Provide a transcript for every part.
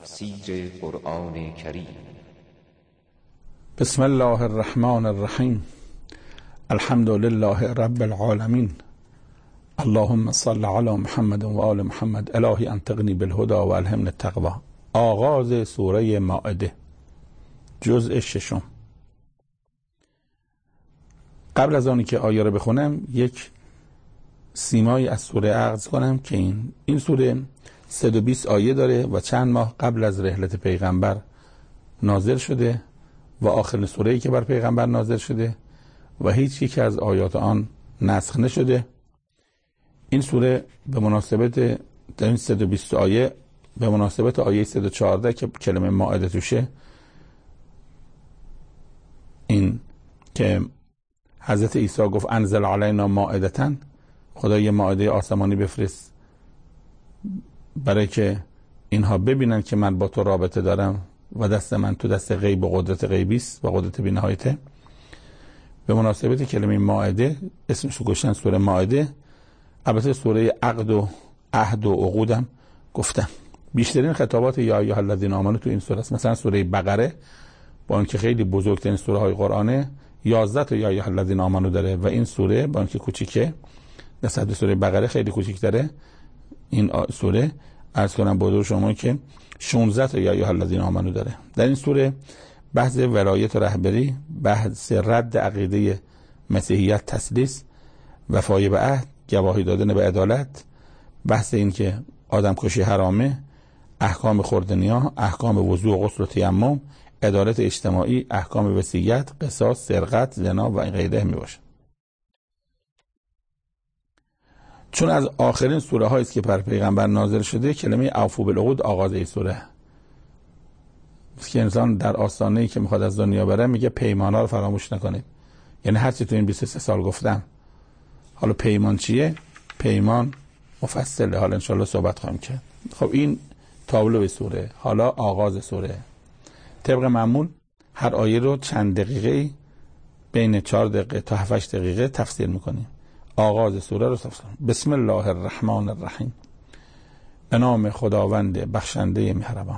تفسیر قرآن کریم. بسم الله الرحمن الرحیم. الحمد لله رب العالمین. اللهم صل علی محمد و آل محمد. الهی انطقنی بالهدى و الهمنی التقوی. آغاز سوره مائده، جزء ششم. قبل از آنی که آیه رو بخونم یک سیمایی از سوره عرض کنم که این سوره 120 آیه داره و چند ماه قبل از رحلت پیغمبر نازل شده و آخرین سوره‌ای که بر پیغمبر نازل شده و هیچ یک از آیات آن نسخ نشده. این سوره به مناسبت در این 120 آیه به مناسبت آیه 114 که کلمه مائده توشه، این که حضرت عیسی گفت انزل علینا مائدتن، خدا یه مائده آسمانی بفرست برای که اینها ببینن که من با تو رابطه دارم و دست من تو دست غیب و قدرت غیبی است و قدرت بی‌نهایته. به مناسبت کلمه مائده اسمش رو گذاشتن سوره مائده. البته سوره عقد و عهد و عقودم گفتم. بیشترین خطابات یا ایها الذین آمنوا تو این سوره است. مثلا سوره بقره با اینکه خیلی بزرگترین سوره های قرآنه 11 تا یا ایها الذین آمنوا داره و این سوره با اینکه کوچیکه نسبت به سوره بقره خیلی کوچیک‌تره. این سوره عرض کنم با شما که 16 تا یا ایها الذین آمنوا داره. در این سوره بحث ولایت و رهبری، بحث رد عقیده مسیحیت تثلیث، وفای به عهد، گواهی دادن به عدالت، بحث این که آدم کشی حرامه، احکام خوردنیا، احکام وضو و غسل و تیمم، عدالت اجتماعی، احکام وصیت، قصاص، سرقت، زنا و غیره می باشه. چون از آخرین سوره هایی است که پر پیغمبر نازل شده، کلمه اوفوا بالعقود آغاز این سوره که انسان در آستانه‌ای که میخواد از دنیا بره میگه پیمان‌ها رو فراموش نکنید. یعنی هر چی تو این 23 سال گفتم. حالا پیمان چیه؟ پیمان مفصله، حالا انشالله صحبت خواهیم کرد. خب این تابلو سوره. حالا آغاز سوره. طبق معمول هر آیه رو چند دقیقه بین 4 دقیقه تا 7 دقیقه تفسیر میکنیم. آغاز سوره رو تفسیر. بسم الله الرحمن الرحیم. به نام خداوند بخشنده مهربان.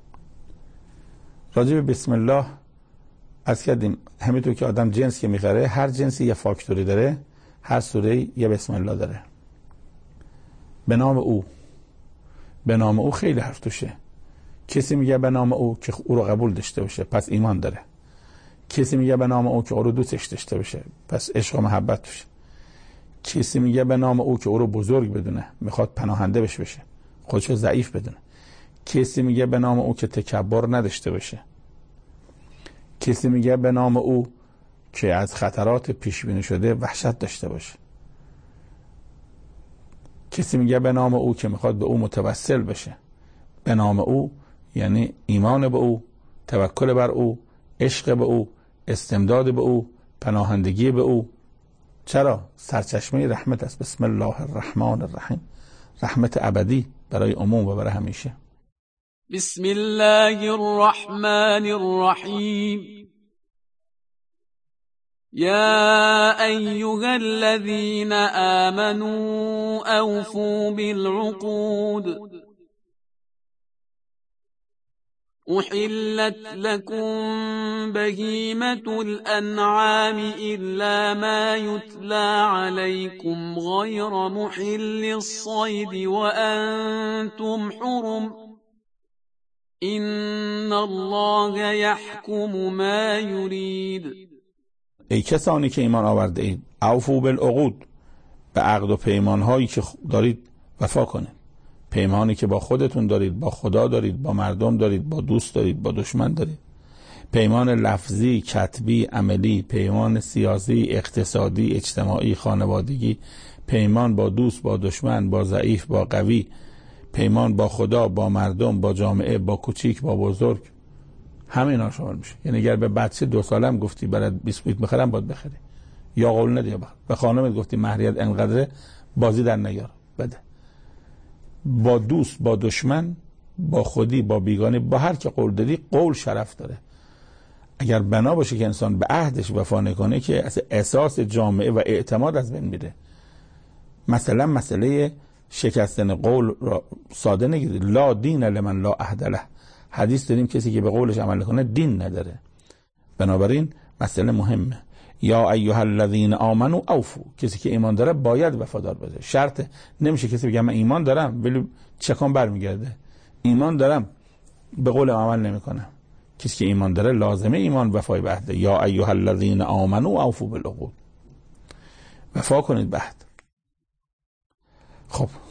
راجع به بسم الله از کردیم همینطور که آدم جنس که میخره هر جنسی یه فاکتوری داره، هر سوره یه بسم الله داره. به نام او، به نام او خیلی حرف توشه. کسی میگه به نام او که او رو قبول داشته باشه پس ایمان داره. کسی میگه به نام او که او رو دوستش داشته باشه پس عشق و محبت توشه. کسی میگه به نام او که او رو بزرگ بدونه، میخواد پناهنده بشه، خودشو ضعیف بدونه. کسی میگه به نام او که تکبر نداشته باشه. کسی میگه به نام او که از خطرات پیش بینی شده وحشت داشته باشه. کسی میگه به نام او که میخواد به او متوسل بشه. به نام او یعنی ایمان به او، توکل بر او، عشق به او، استمداد به او، پناهندگی به او. چرا؟ سرچشمه رحمت است. بسم الله الرحمن الرحیم. رحمت ابدی برای عموم و برای همیشه. بسم الله الرحمن الرحیم. یا ایها الذین آمنوا اوفوا بالعقود احلت لكم بهیمة الانعام الا ما یتلی علیکم غیر محل الصید وانتم حرم این الله یحکم ما یرید. ای کسانی که ایمان آورده اید، اوفوا بالعقود، به عقد و پیمان هایی که دارید وفا کنید. پیمانی که با خودتون دارید، با خدا دارید، با مردم دارید، با دوست دارید، با دشمن دارید. پیمان لفظی، کتبی، عملی، پیمان سیاسی، اقتصادی، اجتماعی، خانوادگی، پیمان با دوست، با دشمن، با ضعیف، با قوی، پیمان با خدا، با مردم، با جامعه، با کوچیک، با بزرگ، همه اینا شامل میشه. یعنی اگر به بچه 2 سالم گفتی برات بیسکویت بخرم باید بخری، یا قول ندی بخر. به خانمت گفتی مهریت انقدره بازی در نیار بده. با دوست، با دشمن، با خودی، با بیگانه، با هر که قول دادی، قول شرف داره. اگر بنا باشه که انسان به عهدش وفا نکنه که اساس جامعه و اعتماد از بین میره. مثلا مسئله شکستن قول را ساده نگیرید. لا دین لمن لا عهد له. حدیث داریم کسی که به قولش عمل کنه دین نداره. بنابراین مسئله مهمه. یا ایها الذین آمنوا اوفوا، کسی که ایمان داره باید وفادار باشه. شرط نمیشه کسی بگه من ایمان دارم ولی چکان برمیگرده. ایمان دارم به قول عمل نمیکنه. کسی که ایمان داره لازمه ایمان وفای به عهد. یا ایها الذین آمنوا اوفوا بالعقود، وفا کنید به عهد. خب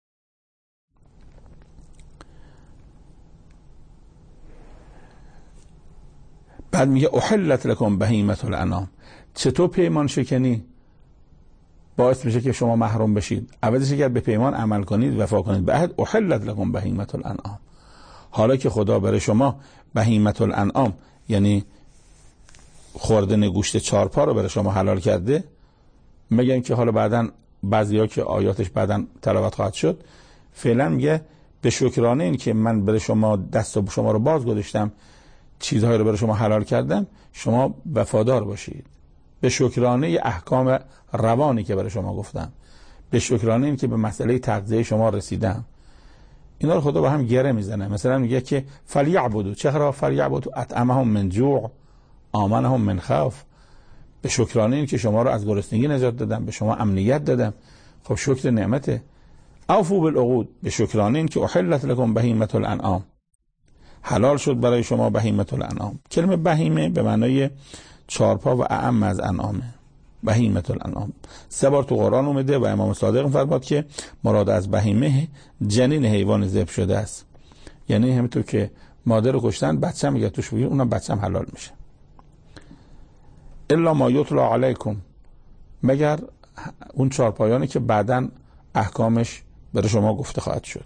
بعد میگه احلت لکم بهیمة الانعام. چطور پیمان شکنی باعث میشه که شما محروم بشید؟ عوضش اگر به پیمان عمل کنید، وفا کنید به عهد، احلت لکم بهیمة الانعام. حالا که خدا برای شما بهیمة الانعام یعنی خوردن گوشت چارپا رو برای شما حلال کرده، میگن که حالا بعداً بعضیا که آیاتش بعداً تلاوت خواهد شد، فعلا میگه به شکرانه این که من برای شما دست شما رو باز گذاشتم، چیزهایی رو برای شما حلال کردم، شما وفادار باشید. به شکرانه احکام روانی که برای شما گفتم، به شکرانه این که به مسئله تغذیه شما رسیدم. اینا رو خدا با هم گره میزنه. مثلا میگه که فلیعبدوا، چرا فلیعبدوا؟ اطعمهم من جوع آمنهم من خوف. به شکرانه این که شما رو از گرسنگی نجات دادم، به شما امنیت دادم. خب شکر نعمته. اوفوا بالعقود، به شکرانه این که احلت لکم بهیمة الانعام، حلال شد برای شما بهیمة الانعام. کلمه بهیمه به معنای چارپا و اعم از انعامه. بهیمة الانعام 3 بار تو قرآن اومده و امام صادق فرمود که مراد از بهیمه جنین حیوان ذبح شده است. یعنی همونطور که مادر رو کشتن بچه میگه توش بگیر، اونم بچه هم حلال میشه. الا ما یتلا علیکم، مگر اون چارپایانی که بعداً احکامش برای شما گفته خواهد شد.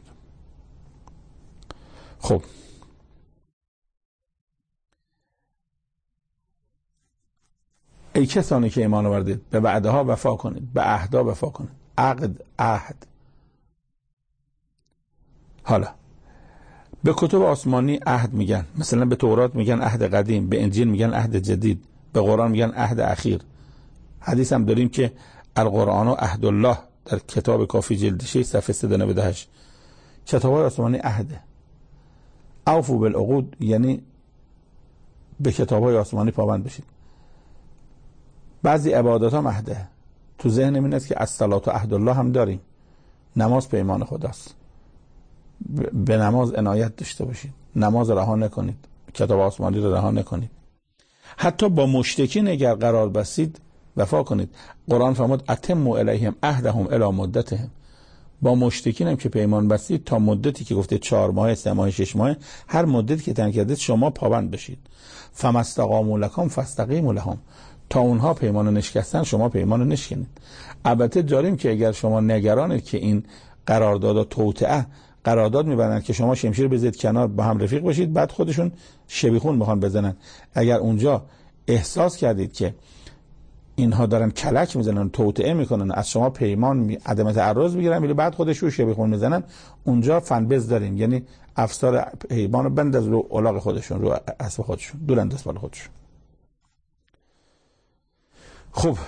خب ای کسانی که ایمان آوردید، به وعده ها وفا کنید، به عهدها وفا کنید. عهد. حالا به کتب آسمانی عهد میگن، مثلا به تورات میگن عهد قدیم، به انجیل میگن عهد جدید، به قرآن میگن عهد اخیر. حدیث هم داریم که القرآن و عهد الله در کتاب کافی جلد 6 صفحه 398. کتاب‌های آسمانی عهده. اوفوا بالعقود یعنی به کتاب‌های آسمانی پابند بشید. بعضی عبادات ها عهده. تو ذهن من است که الصلاة و عهد الله هم داریم. نماز پیمان خداست. به نماز عنایت داشته باشید. نماز رها نکنید. کتاب آسمانی رو رها نکنید. حتی با مشرکین اگر قرار بستید وفا کنید. قرآن فرمود اتموا الیهم عهدهم الی مدتهم. با مشرکین هم که پیمان بستید تا مدتی که گفته 4 ماه، 3 ماه، 6 ماه، هر مدتی که تعیین کردید شما پابند بشید. فما استقاموا لکم فاستقیموا لهم. تا اونها پیمانو نشکستن شما پیمانو نشکنید. البته داریم که اگر شما نگرانید که این قرارداد و توطئه قرارداد میبندن که شما شمشیر بزنید کنار با هم رفیق باشید، بعد خودشون شبیخون میخوان بزنن. اگر اونجا احساس کردید که اینها دارن کلک میزنن، توطئه میکنن، از شما پیمان عدم تعرض میگیرن ولی بعد خودشون شبیخون میزنن، اونجا فنبز داریم. یعنی افسار پیمانو بنداز رو الاغ خودشون، رو اسب خودشون، دور انداز بالا خودشون. خب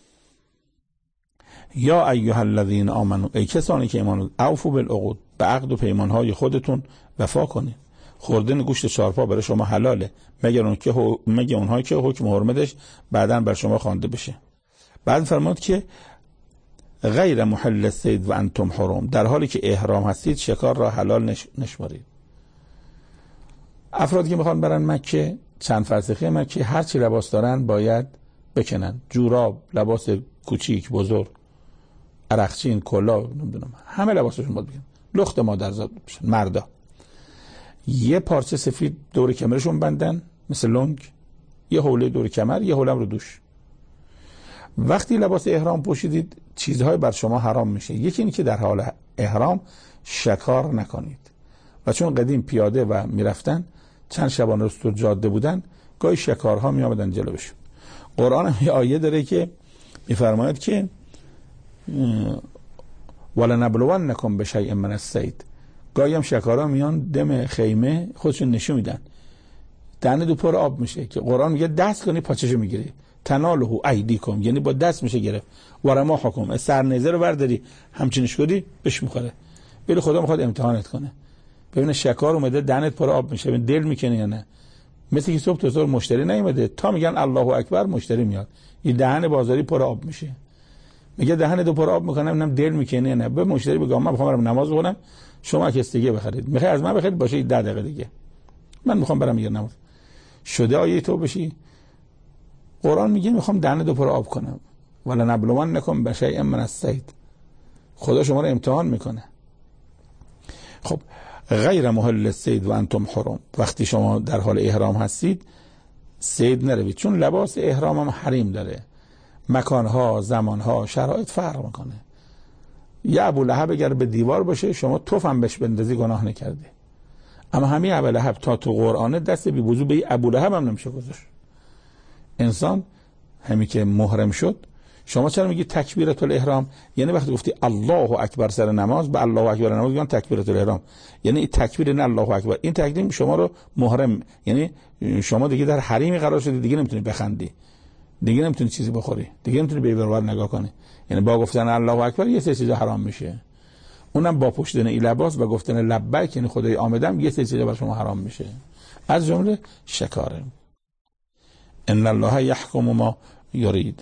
یا ایها الذین آمنوا، ای کسانی که ایمان آوردید، اوفوا بالعقود، به عقد و پیمانهای خودتون وفا کنید. خوردن گوشت چارپا برای شما حلاله مگر اونهایی که حکم حرمتش بعداً بر شما خوانده بشه. بعد فرمود که غیر محل الصید و انتم حرم، در حالی که احرام هستید شکار را حلال نشمارید. افرادی که میخوان برن مکه، چند فرسخی مکه، هر چی لباس دارن باید بکنن. جوراب، لباس کوچیک، بزرگ، عرقچین، کلاه، نمیدونم، همه لباسشون باید بکنن. لخت مادرزاد بشن. مردا یه پارچه سفید دور کمرشون بندن مثل لنگ، یه حوله دور کمر، یه حوله رو دوش. وقتی لباس احرام پوشیدید چیزهای بر شما حرام میشه. یکی این که در حال احرام شکار نکنید. و چون قدیم پیاده و میرفتن چند شبانه روز تو جاده بودن، گاهی شکارها میامدن جلوشون. قرآن یه آیه داره که میفرماید که ولنبلونکم بشیء من الصید، گاهی هم شکارها میان دم خیمه خودشون نشون میدن، دهن دو پر آب میشه که قرآن میگه دست کنی پاچشو میگیری، تنالهو ایدیکم، یعنی با دست میشه گرفت، و رماحکم، سرنیزه رو برداری همچینش کنی بهش میخوره. ولی خدا میخواد امتحانت کنه. ببین شکار اومده دهنت پر آب میشه، ببین دل میکنه یا نه. مثل که صبح تا ظهر مشتری نیومده تا میگن الله اکبر مشتری میاد، این دهن بازاری پر آب میشه. میگه دهن دو پر آب میکنم اینم دل میکنه نه. به مشتری بگم من میخوام برم نماز بخونم، شما کستگی بخرید، میخوای از من بخرید باشه 10 دقیقه دیگه من میخوام برم یه نماز. شده آیه تو بشی؟ قرآن میگه میخوام دهن دو پر آب کنم. ولا نبلونکم بشیء من الصید. خدا شما رو امتحان میکنه. خب غیر محل الصید و انتم حرم، وقتی شما در حال احرام هستید صید نروید، چون لباس احرام هم حریم داره، مکانها، زمانها، شرایط فرق میکنه. یه ابولهب اگر به دیوار باشه شما توف هم بهش بندازی گناه نکرده، اما همین ابولهب تا تو قرآن دست بی وضو به این ابولهب هم نمیشه گذاشت. انسان همین که محرم شد، شما چرا میگی تکبیرت الاحرام؟ یعنی وقتی گفتی الله اکبر سر نماز، به الله اکبر نماز میگن تکبیرت الاحرام، یعنی این تکبیر نه الله اکبر، این تکبیر شما رو محرم، یعنی شما دیگه در حریمی قرار شدی، دیگه نمیتونی بخندی، دیگه نمیتونی چیزی بخوری، دیگه نمیتونی به ور نگاه کنی. یعنی با گفتن الله اکبر یه سری چیزا حرام میشه، اونم با پوشیدن این لباس و گفتن لبیک یعنی خدای آمدم یه سری چیزا برای شما حرام میشه، از جمله شکاره. ان الله یحکم ما یرید.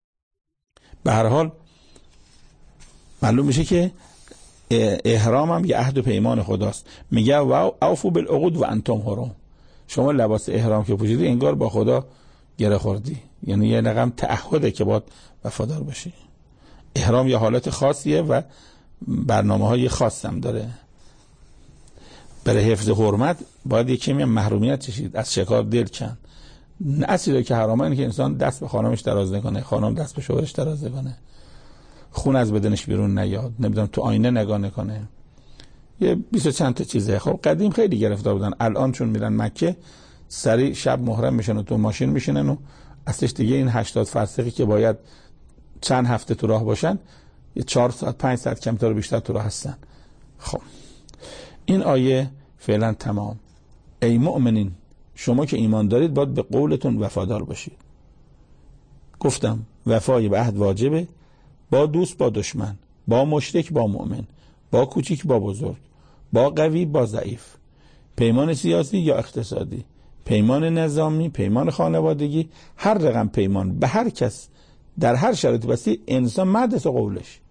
به هر حال معلوم میشه که احرام هم یه عهد و پیمان خداست. میگه و اوفو بالعقود و انتم حرم. شما لباس احرام که پوشیدی انگار با خدا گره خوردی، یعنی یه رقم تعهده که باید وفادار باشی. احرام یه حالت خاصیه و برنامه‌های خاص هم داره. برای حفظ حرمت باید یه کمی محرومیت چشید، از شکار دل کن. اصلی که حرامه اینه که انسان دست به خانمش دراز نکنه، خانم دست به شوهرش دراز نکنه، خون از بدنش بیرون نیاد، نمیدونم تو آینه نگاه نکنه، یه 20 چند تا چیزه. خب قدیم خیلی گرفتار بودن، الان چون میرن مکه سریع شب محرم میشن و تو ماشین میشینن و اصلش دیگه این 80 فرسخی که باید چند هفته تو راه باشن یه 4 ساعت 5 ساعت کمتر بیشتر تو راه هستن. خب این آیه فعلا تمام. ای مؤمنین، شما که ایمان دارید باید به قولتون وفادار باشید. گفتم وفای به عهد واجبه، با دوست با دشمن، با مشرک با مؤمن، با کوچیک با بزرگ، با قوی با ضعیف، پیمان سیاسی یا اقتصادی، پیمان نظامی، پیمان خانوادگی، هر رقم پیمان به هر کس در هر شرایط بستی انسان مدرسه قولش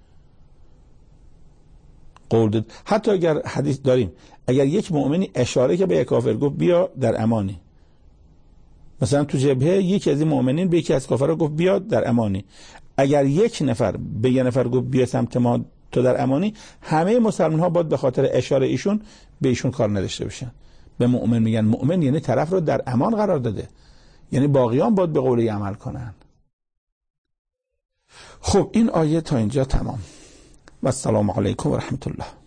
قول داد. حتی اگر حدیث داریم اگر یک مؤمنی اشاره که به یک کافر گفت بیا در امانی، مثلا تو جبهه یکی از این مؤمنین به یکی از کافرها گفت بیا در امانی، اگر یک نفر به یک نفر گفت بیا سمت ما تو در امانی، همه مسلمان ها باید به خاطر اشاره ایشون به ایشون کار نداشته باشن. به مؤمن میگن مؤمن یعنی طرف رو در امان قرار داده، یعنی باقیان باید به قولی عمل کنن. خب این آیه تا اینجا تمام و السلام علیکم و رحمت الله.